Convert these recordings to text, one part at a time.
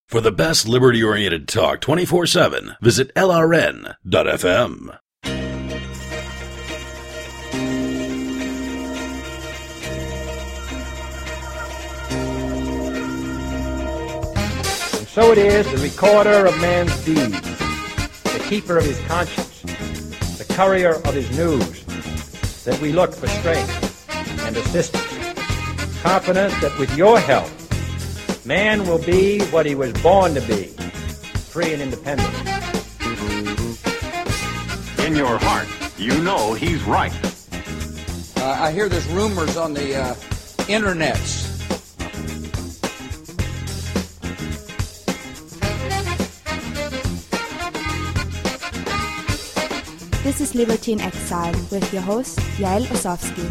For the best liberty-oriented talk 24/7, visit LRN.FM. And so it is, the recorder of man's deeds, the keeper of his conscience, the courier of his news, that we look for strength and assistance, confident that with your help, man will be what he was born to be, free and independent. In your heart, you know he's right. I hear there's rumors on the internets. This is Liberty in Exile with your host, Yael Osofsky.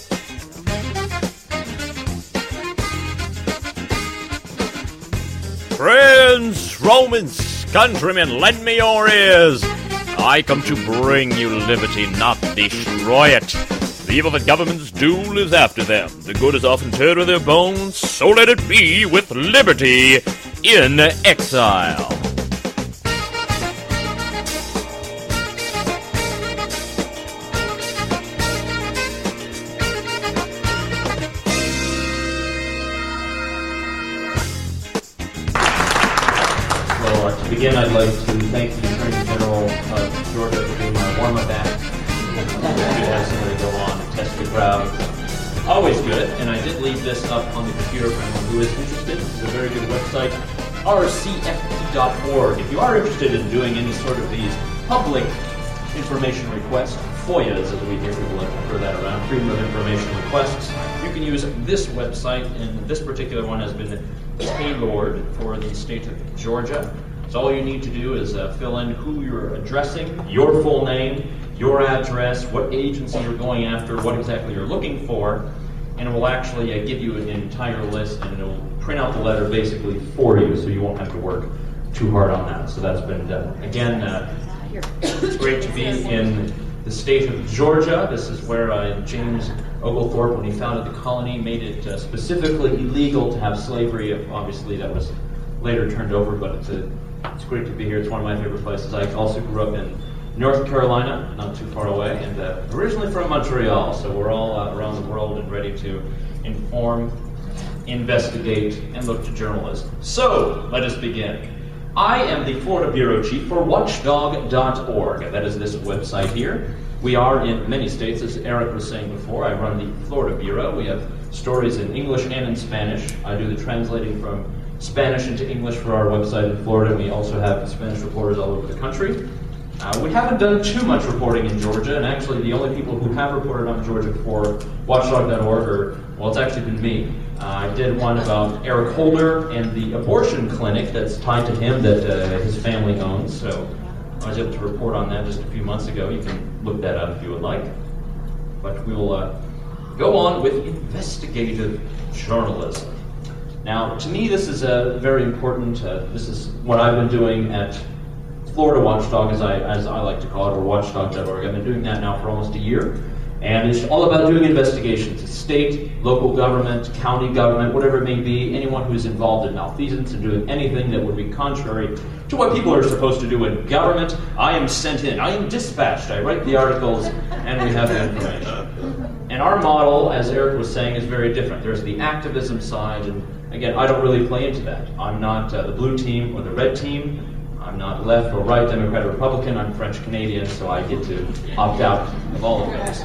Friends, Romans, countrymen, lend me your ears. I come to bring you liberty, not destroy it. The evil that governments do lives after them. The good is often tear to their bones, so let it be with Liberty in Exile. Again, I'd like to thank the Attorney General of Georgia for being my warm-up act. Good to have somebody go on and test the crowd. Always good, and I did leave this up on the computer for anyone who is interested. This is a very good website, rcfp.org. If you are interested in doing any sort of these public information requests, FOIAs, as we hear people like to refer that around, Freedom of Information requests, you can use this website, and this particular one has been tailored for the state of Georgia. So all you need to do is fill in who you're addressing, your full name, your address, what agency you're going after, what exactly you're looking for, and it will actually give you an entire list, and it will print out the letter basically for you, so you won't have to work too hard on that. So that's been done. Again, it's great to be in the state of Georgia. This is where James Oglethorpe, when he founded the colony, made it specifically illegal to have slavery. Obviously, that was later turned over, but it's great to be here. It's one of my favorite places. I also grew up in North Carolina, not too far away, and originally from Montreal, so we're all around the world and ready to inform, investigate, and look to journalism. So, let us begin. I am the Florida Bureau Chief for Watchdog.org. That is this website here. We are in many states, as Eric was saying before. I run the Florida Bureau. We have stories in English and in Spanish. I do the translating from Spanish into English for our website in Florida. We also have Spanish reporters all over the country. We haven't done too much reporting in Georgia, and actually the only people who have reported on Georgia for Watchdog.org it's actually been me. I did one about Eric Holder and the abortion clinic that's tied to him that his family owns, so I was able to report on that just a few months ago. You can look that up if you would like. But we will go on with investigative journalism. Now, to me, this is very important. This is what I've been doing at Florida Watchdog, as I like to call it, or Watchdog.org. I've been doing that now for almost a year. And it's all about doing investigations. State, local government, county government, whatever it may be, anyone who's involved in malfeasance and doing anything that would be contrary to what people are supposed to do in government. I am sent in. I am dispatched. I write the articles, and we have the information. And our model, as Eric was saying, is very different. There's the activism side, and again, I don't really play into that. I'm not the blue team or the red team. I'm not left or right, Democrat or Republican. I'm French-Canadian, so I get to opt out of all of those.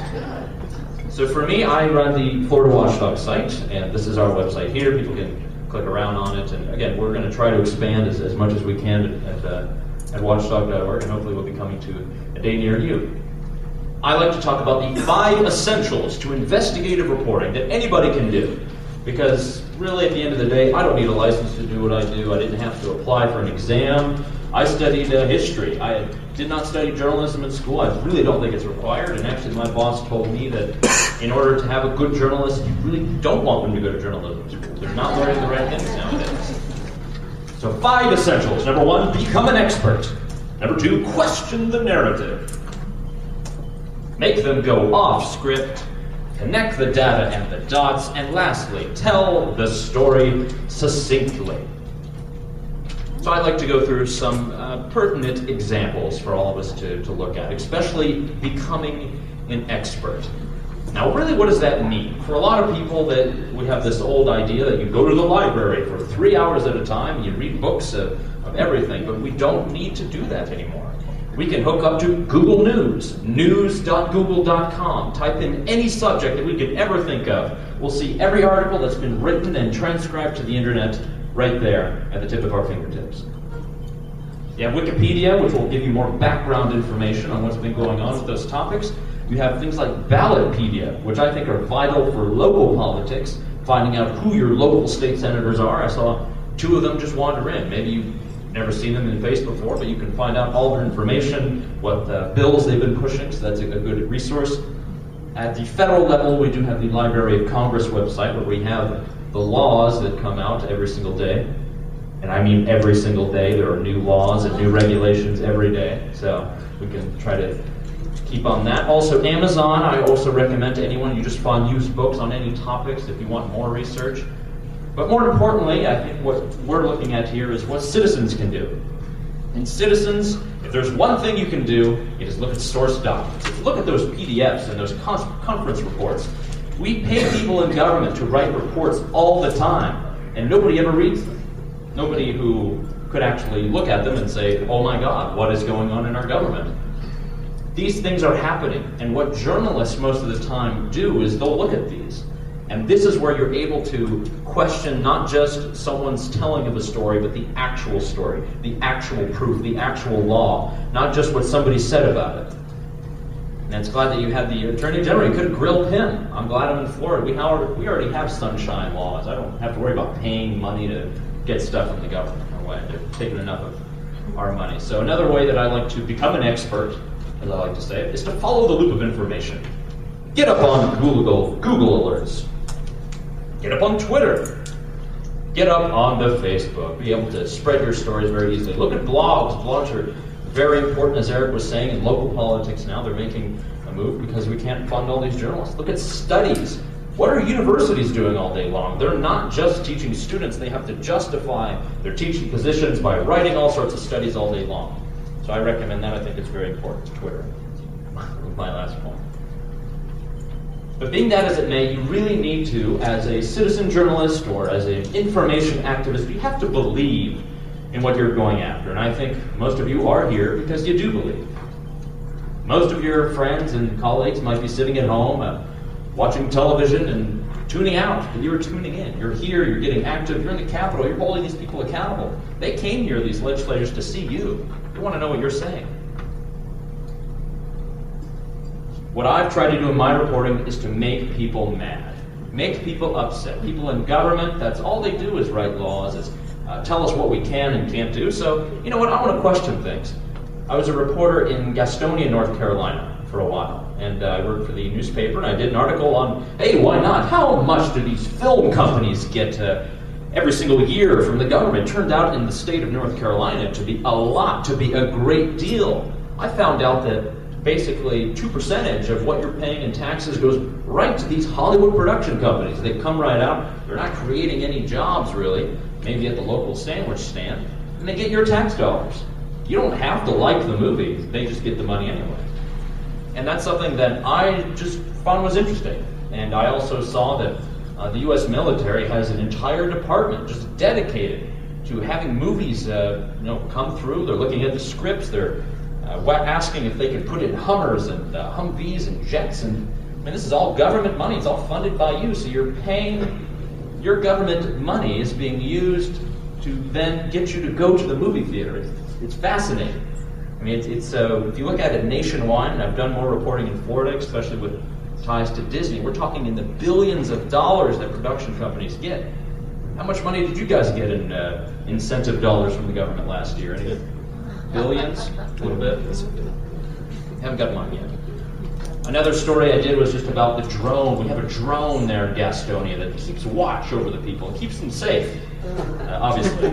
So for me, I run the Florida Watchdog site, and this is our website here. People can click around on it, and again, we're going to try to expand as much as we can at Watchdog.org, and hopefully we'll be coming to a day near you. I like to talk about the 5 essentials to investigative reporting that anybody can do. Because really, at the end of the day, I don't need a license to do what I do. I didn't have to apply for an exam. I studied history. I did not study journalism in school. I really don't think it's required. And actually, my boss told me that in order to have a good journalist, you really don't want them to go to journalism school. They're not learning the right things nowadays. So 5 essentials. Number 1, become an expert. Number 2, question the narrative. Make them go off script. Connect the data and the dots. And lastly, tell the story succinctly. So I'd like to go through some pertinent examples for all of us to look at, especially becoming an expert. Now, really, what does that mean? For a lot of people, that we have this old idea that you go to the library for 3 hours at a time and you read books of everything, but we don't need to do that anymore. We can hook up to Google News, news.google.com, type in any subject that we could ever think of. We'll see every article that's been written and transcribed to the internet right there at the tip of our fingertips. You have Wikipedia, which will give you more background information on what's been going on with those topics. You have things like Ballotpedia, which I think are vital for local politics, finding out who your local state senators are. I saw 2 of them just wander in. Maybe you've never seen them in the face before, but you can find out all their information, what bills they've been pushing, so that's a good resource. At the federal level, we do have the Library of Congress website, where we have the laws that come out every single day. And I mean every single day. There are new laws and new regulations every day, so we can try to keep on that. Also, Amazon, I also recommend to anyone, you just find used books on any topics if you want more research. But more importantly, I think what we're looking at here is what citizens can do. And citizens, if there's one thing you can do, it is look at source documents. If you look at those PDFs and those conference reports, we pay people in government to write reports all the time, and nobody ever reads them. Nobody who could actually look at them and say, oh my God, what is going on in our government? These things are happening, and what journalists most of the time do is they'll look at these. And this is where you're able to question not just someone's telling of a story, but the actual story, the actual proof, the actual law, not just what somebody said about it. And it's glad that you had the Attorney General. You could have grilled him. I'm glad I'm in Florida. We already have sunshine laws. I don't have to worry about paying money to get stuff from the government. No way. They're taking enough of our money. So another way that I like to become an expert, as I like to say it, is to follow the loop of information. Get up on Google Alerts. Get up on Twitter. Get up on the Facebook. Be able to spread your stories very easily. Look at blogs. Blogs are very important, as Eric was saying, in local politics now. They're making a move because we can't fund all these journalists. Look at studies. What are universities doing all day long? They're not just teaching students. They have to justify their teaching positions by writing all sorts of studies all day long. So I recommend that. I think it's very important to Twitter. My last point. But being that as it may, you really need to, as a citizen journalist or as an information activist, you have to believe in what you're going after. And I think most of you are here because you do believe. Most of your friends and colleagues might be sitting at home watching television and tuning out, but you're tuning in. You're here, you're getting active, you're in the Capitol, you're holding these people accountable. They came here, these legislators, to see you. They want to know what you're saying. What I've tried to do in my reporting is to make people mad, make people upset. People in government, that's all they do is write laws, is tell us what we can and can't do. So, you know what, I want to question things. I was a reporter in Gastonia, North Carolina for a while, and I worked for the newspaper, and I did an article on, hey, why not? How much do these film companies get every single year from the government? It turned out in the state of North Carolina to be a lot, to be a great deal. I found out that basically 2% of what you're paying in taxes goes right to these Hollywood production companies. They come right out. They're not creating any jobs, really, maybe at the local sandwich stand, and they get your tax dollars. You don't have to like the movie. They just get the money anyway. And that's something that I just found was interesting. And I also saw that the U.S. military has an entire department just dedicated to having movies come through. They're looking at the scripts. They're asking if they can put in Hummers and Humvees and jets. And I mean, this is all government money. It's all funded by you. So you're paying, your government money is being used to then get you to go to the movie theater. It's fascinating. I mean, it's if you look at it nationwide, and I've done more reporting in Florida, especially with ties to Disney, we're talking in the billions of dollars that production companies get. How much money did you guys get in incentive dollars from the government last year? Any billions? A little bit? Haven't got mine yet. Another story I did was just about the drone. We have a drone there in Gastonia that keeps watch over the people. It keeps them safe, obviously.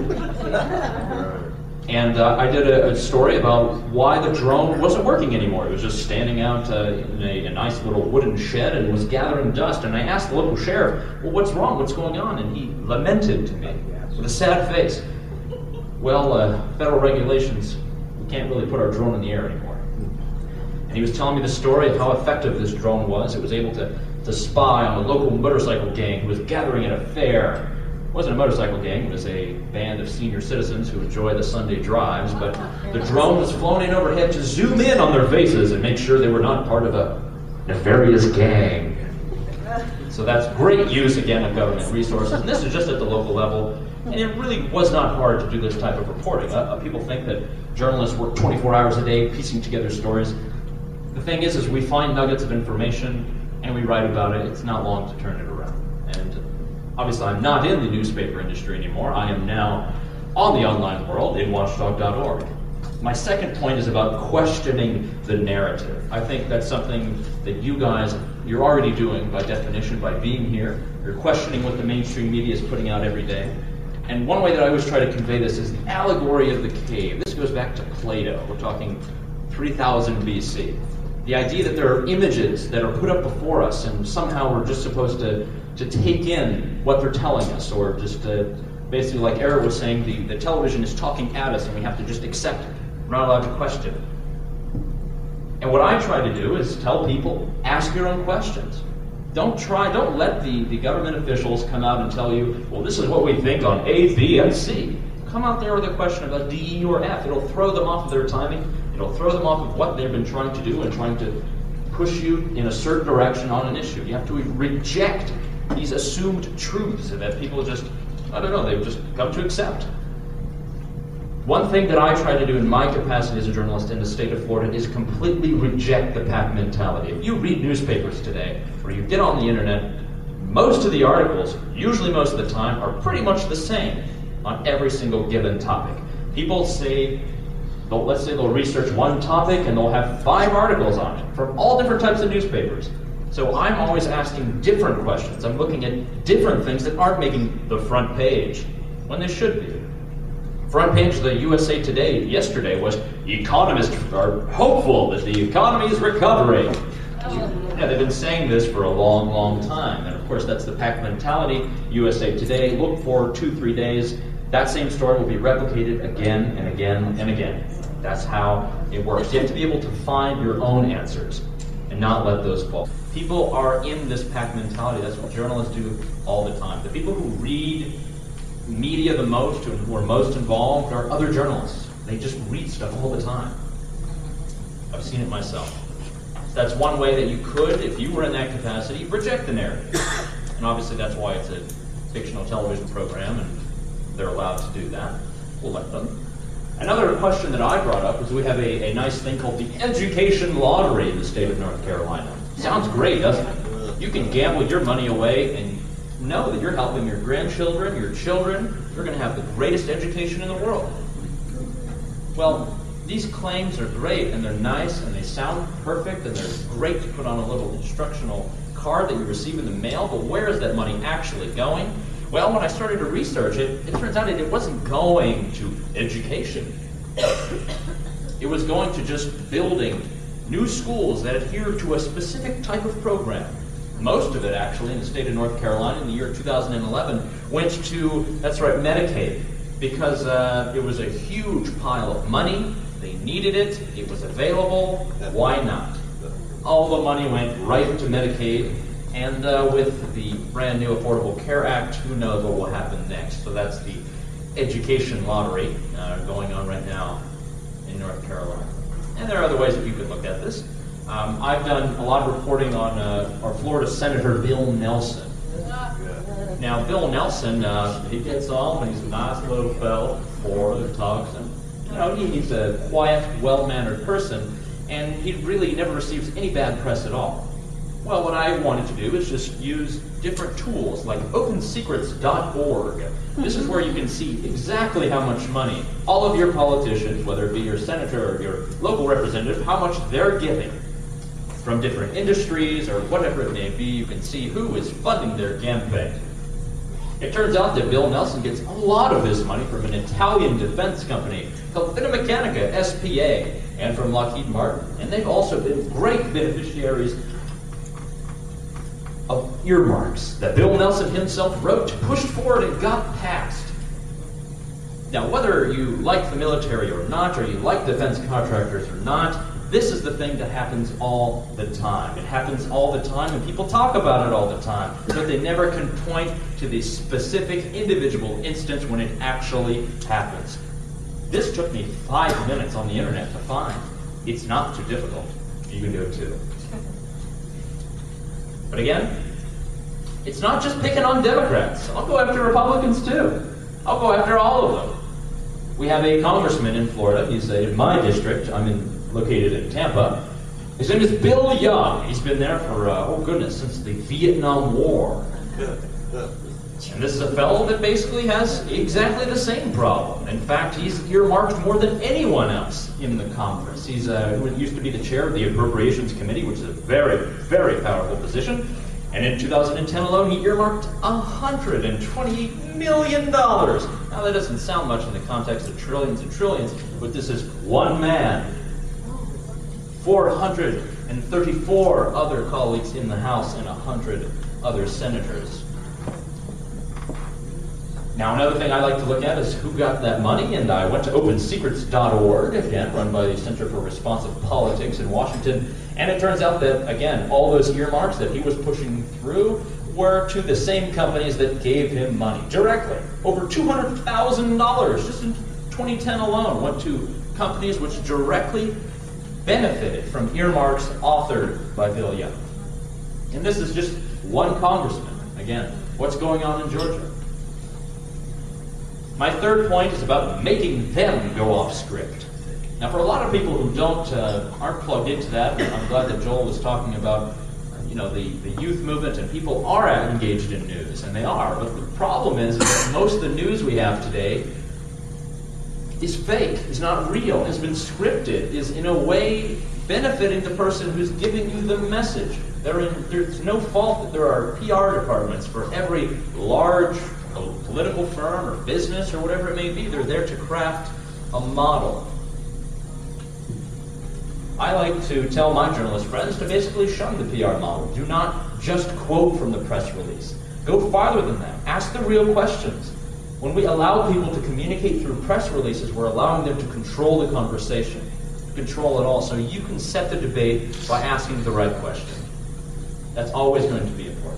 And I did a story about why the drone wasn't working anymore. It was just standing out in a nice little wooden shed and was gathering dust. And I asked the local sheriff, well, what's wrong? What's going on? And he lamented to me with a sad face. federal regulations, we can't really put our drone in the air anymore. And he was telling me the story of how effective this drone was. It was able to spy on a local motorcycle gang who was gathering at a fair. It wasn't a motorcycle gang, it was a band of senior citizens who enjoy the Sunday drives, but the drone was flown in overhead to zoom in on their faces and make sure they were not part of a nefarious gang. So that's great use, again, of government resources, and this is just at the local level, and it really was not hard to do this type of reporting. People think that journalists work 24 hours a day piecing together stories. The thing is we find nuggets of information, and we write about it. It's not long to turn it around. And obviously, I'm not in the newspaper industry anymore. I am now on the online world in watchdog.org. My second point is about questioning the narrative. I think that's something that you're already doing by definition, by being here. You're questioning what the mainstream media is putting out every day. And one way that I always try to convey this is the allegory of the cave. This goes back to Plato. We're talking 3000 BC. The idea that there are images that are put up before us and somehow we're just supposed to take in what they're telling us, or just basically, like Eric was saying, the television is talking at us and we have to just accept it. We're not allowed to question it. And what I try to do is tell people, ask your own questions. Don't let the government officials come out and tell you, well, this is what we think on A, B, and C. Come out there with a question about D, E, or F. It'll throw them off of their timing. It'll throw them off of what they've been trying to do and trying to push you in a certain direction on an issue. You have to reject these assumed truths that people just, they've just come to accept. One thing that I try to do in my capacity as a journalist in the state of Florida is completely reject the pack mentality. If you read newspapers today, or you get on the internet, most of the articles, usually most of the time, are pretty much the same on every single given topic. People say, let's say they'll research one topic and they'll have 5 articles on it from all different types of newspapers. So I'm always asking different questions. I'm looking at different things that aren't making the front page when they should be. Front page of the USA Today yesterday was, economists are hopeful that the economy is recovering. Yeah, they've been saying this for a long, long time. And of course, that's the pack mentality. USA Today, look for 2-3 days. That same story will be replicated again and again and again. That's how it works. You have to be able to find your own answers and not let those fall. People are in this pack mentality. That's what journalists do all the time. The people who read media the most, who are most involved, are other journalists. They just read stuff all the time. I've seen it myself. That's one way that you could, if you were in that capacity, reject the narrative. And obviously that's why it's a fictional television program and they're allowed to do that. We'll let them. Another question that I brought up is we have a nice thing called the education lottery in the state of North Carolina. Sounds great, doesn't it? You can gamble your money away and know that you're helping your grandchildren, your children. You're going to have the greatest education in the world. Well, these claims are great, and they're nice, and they sound perfect, and they're great to put on a little instructional card that you receive in the mail, but where is that money actually going? Well, when I started to research it, it turns out it wasn't going to education. It was going to just building new schools that adhere to a specific type of program. Most of it, actually, in the state of North Carolina in the year 2011, went to, that's right, Medicaid, because it was a huge pile of money. They needed it. It was available. Why not? All the money went right into Medicaid, and with the brand new Affordable Care Act, who knows what will happen next. So that's the education lottery going on right now in North Carolina. And there are other ways that you could look at this. I've done a lot of reporting on our Florida Senator Bill Nelson. Now, Bill Nelson, he gets off and he's a nice little fellow that talks, and he's a quiet, well-mannered person, and he really never receives any bad press at all. Well, what I wanted to do is just use different tools like OpenSecrets.org. This is where you can see exactly how much money all of your politicians, whether it be your senator or your local representative, how much they're giving from different industries or whatever it may be. You can see who is funding their campaign. It turns out that Bill Nelson gets a lot of his money from an Italian defense company called Finmeccanica, SPA, and from Lockheed Martin. And they've also been great beneficiaries of earmarks that Bill Nelson himself wrote, pushed forward, and got passed. Now, whether you like the military or not, or you like defense contractors or not, this is the thing that happens all the time. It happens all the time, and people talk about it all the time, but they never can point to the specific individual instance when it actually happens. This took me 5 minutes on the internet to find. It's not too difficult. You can do it too. But again, it's not just picking on Democrats. I'll go after Republicans too. I'll go after all of them. We have a congressman in Florida. He's in my district. I'm located in Tampa. His name is Bill Young. He's been there for, since the Vietnam War. And this is a fellow that basically has exactly the same problem. In fact, he's earmarked more than anyone else in the Congress. He's used to be the chair of the Appropriations Committee, which is a very, very powerful position. And in 2010 alone, he earmarked $128 million. Now, that doesn't sound much in the context of trillions and trillions, but this is one man. 434 other colleagues in the House and 100 other senators. Now, another thing I like to look at is who got that money, and I went to OpenSecrets.org, again, run by the Center for Responsive Politics in Washington, and it turns out that, again, all those earmarks that he was pushing through were to the same companies that gave him money directly. Over $200,000 just in 2010 alone went to companies which directly benefited from earmarks authored by Bill Young. And this is just one congressman. Again, what's going on in Georgia? My third point is about making them go off script. Now, for a lot of people who aren't plugged into that, I'm glad that Joel was talking about, the youth movement, and people are engaged in news, and they are. But the problem is that most of the news we have today is fake, is not real, has been scripted, is in a way benefiting the person who's giving you the message. There's no fault that there are PR departments for every large political firm or business or whatever it may be. They're there to craft a model. I like to tell my journalist friends to basically shun the PR model. Do not just quote from the press release. Go farther than that. Ask the real questions. When we allow people to communicate through press releases, we're allowing them to control the conversation, control it all. So you can set the debate by asking the right question. That's always going to be important.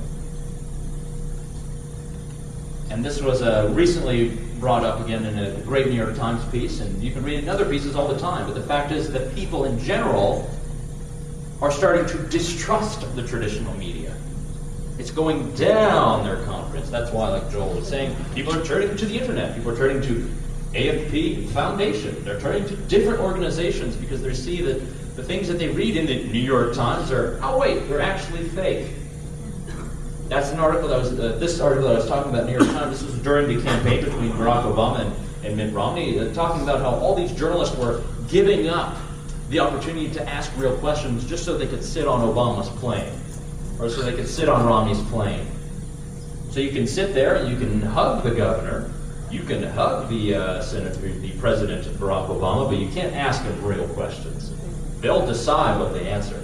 And this was recently brought up again in a great New York Times piece, and you can read it in other pieces all the time. But the fact is that people in general are starting to distrust the traditional media. It's going down their confidence. That's why, like Joel was saying, people are turning to the internet. People are turning to AFP Foundation. They're turning to different organizations because they see that the things that they read in the New York Times are, they're actually fake. That's an article that was, this article that I was talking about in the New York Times. This was during the campaign between Barack Obama and Mitt Romney, talking about how all these journalists were giving up the opportunity to ask real questions just so they could sit on Obama's plane, or so they could sit on Romney's plane. So you can sit there and you can hug the governor, you can hug the senator, the president, Barack Obama, but you can't ask them real questions. They'll decide what they answer.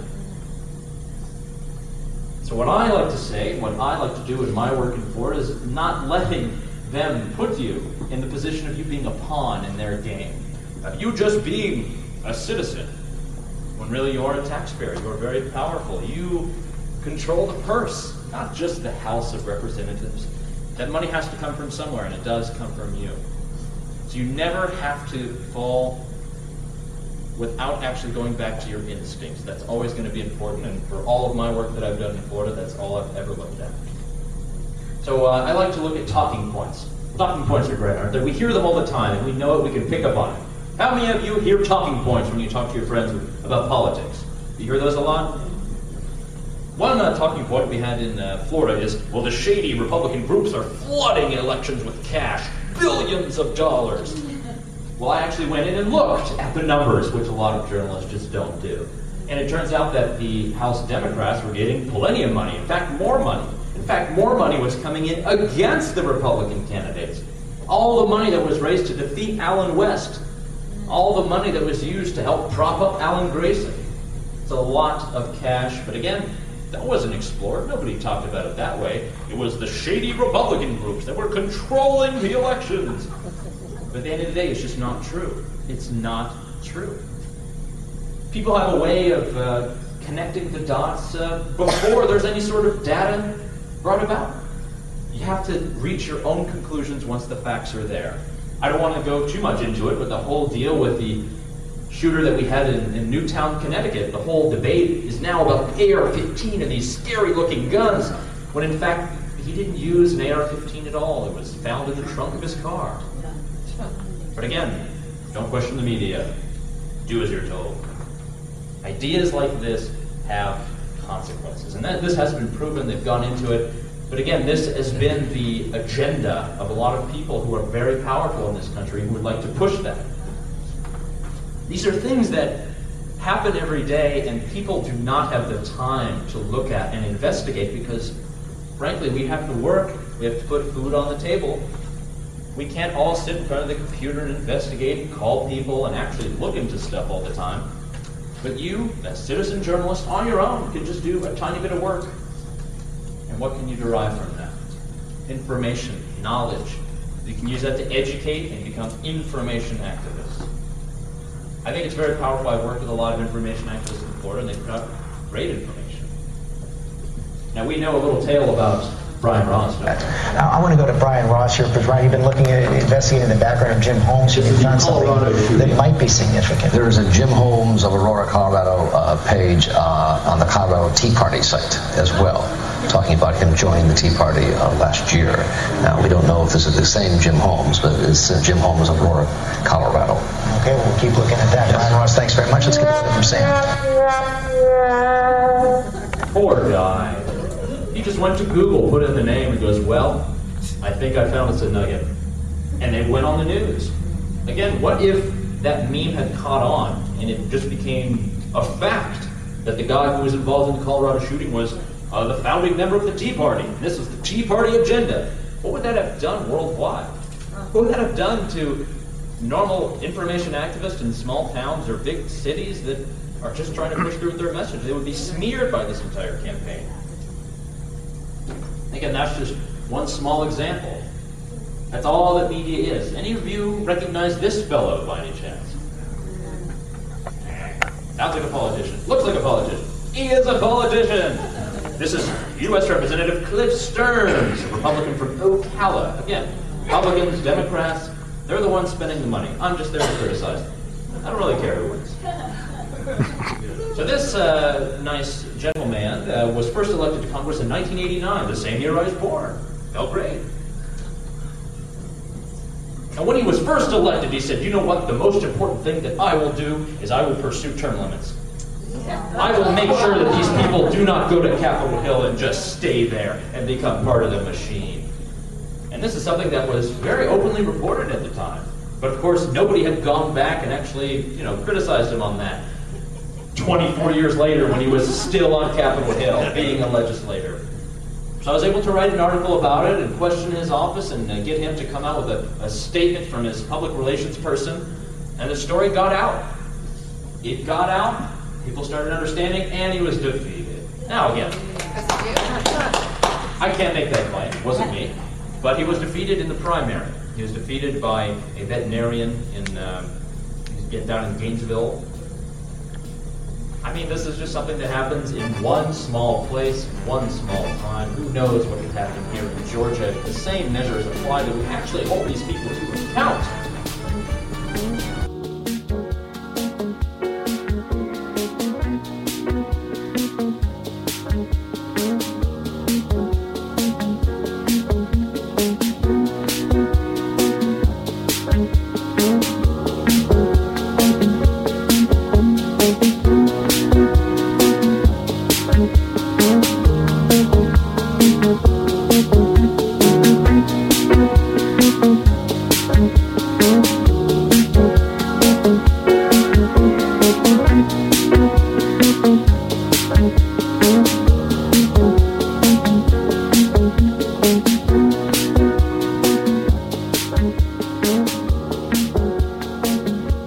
So what I like to say, what I like to do in my work in Florida is not letting them put you in the position of you being a pawn in their game. Of you just being a citizen, when really you're a taxpayer. You're very powerful. You control the purse, not just the House of Representatives. That money has to come from somewhere, and it does come from you. So you never have to fall without actually going back to your instincts. That's always going to be important, and for all of my work that I've done in Florida, that's all I've ever looked at. So I like to look at talking points. Talking points are great, aren't they? We hear them all the time, and we know it, we can pick up on it. How many of you hear talking points when you talk to your friends about politics? You hear those a lot? One talking point we had in Florida is, well, the shady Republican groups are flooding elections with cash, billions of dollars. Well, I actually went in and looked at the numbers, which a lot of journalists just don't do. And it turns out that the House Democrats were getting plenty of money. In fact, more money. In fact, more money was coming in against the Republican candidates. All the money that was raised to defeat Allen West. All the money that was used to help prop up Alan Grayson. It's a lot of cash, but again, that wasn't explored. Nobody talked about it that way. It was the shady Republican groups that were controlling the elections. But at the end of the day, it's just not true. It's not true. People have a way of connecting the dots before there's any sort of data brought about. You have to reach your own conclusions once the facts are there. I don't want to go too much into it, but the whole deal with the shooter that we had in Newtown, Connecticut, the whole debate is now about AR-15 and these scary-looking guns, when in fact he didn't use an AR-15 at all. It was found in the trunk of his car. But again, don't question the media. Do as you're told. Ideas like this have consequences, and this has been proven. They've gone into it. But again, this has been the agenda of a lot of people who are very powerful in this country who would like to push that. These are things that happen every day, and people do not have the time to look at and investigate because, frankly, we have to work. We have to put food on the table. We can't all sit in front of the computer and investigate and call people and actually look into stuff all the time. But you, as citizen journalist, on your own, can just do a tiny bit of work. And what can you derive from that? Information, knowledge. You can use that to educate and become information activists. I think it's very powerful. I've worked with a lot of information activists in Florida, and they've got great information. Now, we know a little tale about Brian Ross. I want to go to Brian Ross here, because Brian, you've been looking at investigating the background of Jim Holmes. You've found something that might be significant. There is a Jim Holmes of Aurora, Colorado page on the Colorado Tea Party site as well, talking about him joining the Tea Party last year. Now, we don't know if this is the same Jim Holmes, but it's Jim Holmes of Aurora, Colorado. Okay, we'll keep looking at that. Yes. Brian Ross, thanks very much. Let's get it from Sam. Poor guy. He just went to Google, put in the name, and goes, well, I think I found it's a nugget. And they went on the news. Again, what if that meme had caught on and it just became a fact that the guy who was involved in the Colorado shooting was the founding member of the Tea Party? This was the Tea Party agenda. What would that have done worldwide? What would that have done to normal information activists in small towns or big cities that are just trying to push through their message? They would be smeared by this entire campaign. Again, that's just one small example. That's all that media is. Any of you recognize this fellow by any chance? Sounds like a politician. Looks like a politician. He is a politician. This is U.S. Representative Cliff Stearns, a Republican from Ocala. Again, Republicans, Democrats, they're the ones spending the money. I'm just there to criticize them. I don't really care who wins. So this nice gentleman was first elected to Congress in 1989, the same year I was born. Felt great. And when he was first elected, he said, you know what, the most important thing that I will do is I will pursue term limits. I will make sure that these people do not go to Capitol Hill and just stay there and become part of the machine. And this is something that was very openly reported at the time. But of course, nobody had gone back and actually, criticized him on that. 24 years later, when he was still on Capitol Hill, being a legislator. So I was able to write an article about it and question his office and get him to come out with a statement from his public relations person. And the story got out. It got out, people started understanding, and he was defeated. Now again, I can't make that claim, it wasn't me. But he was defeated in the primary. He was defeated by a veterinarian down in Gainesville. I mean, this is just something that happens in one small place, one small time. Who knows what could happen here in Georgia if the same measures apply that we actually hold these people to account.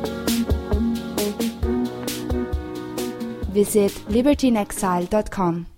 Visit libertyinexile.com.